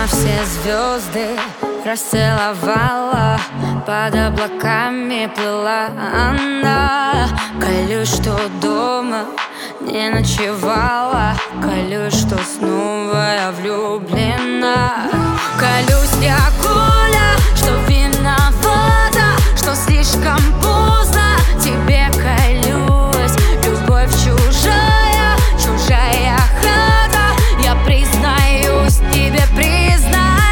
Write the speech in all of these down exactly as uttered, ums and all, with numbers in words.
на все звезды расцеловала, под облаками плыла она. Колюсь, что дома не ночевала, колюсь, что снова я влюблена. Колюсь я, Коля, что виновата, что слишком поздно тебе колюсь. Любовь чужая, чужая хата, я признаюсь, тебе признаюсь.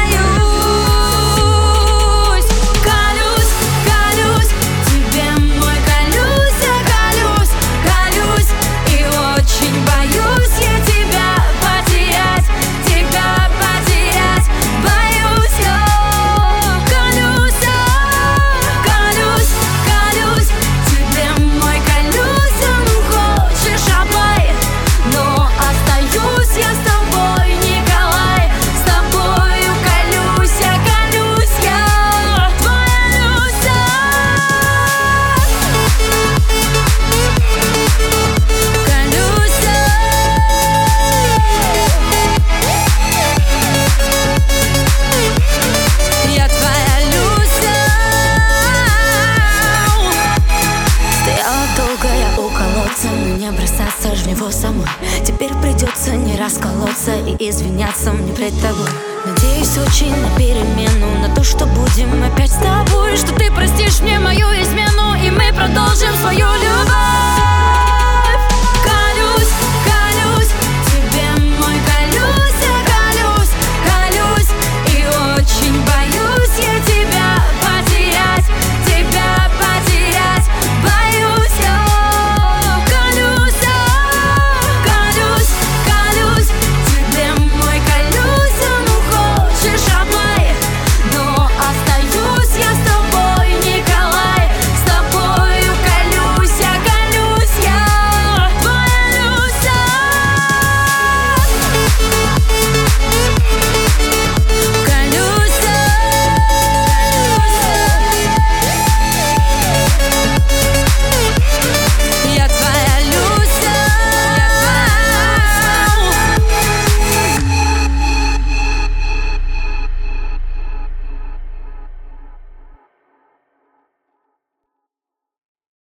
Колюсь, колюсь, тебе мой колюсь, я колюсь, колюсь, и очень боюсь я тебя потерять, тебя потерять, боюсь я. Колюсь, колюсь, колюсь, тебе мой колюсь, ну хочешь обой, но остаюсь я с тобой, Николай, с тобою колюсь я, колюсь я, твоя Люся. Колюсь я, твоя Люся. Стояла долго я у колодца, но не бросаться ж в него самой. Теперь придется не расколоться и извиняться мне пред тобой. Надеюсь очень на перемену, на то, что будем опять с тобой, что ты простишь мне мою измену, и мы продолжим свою любовь.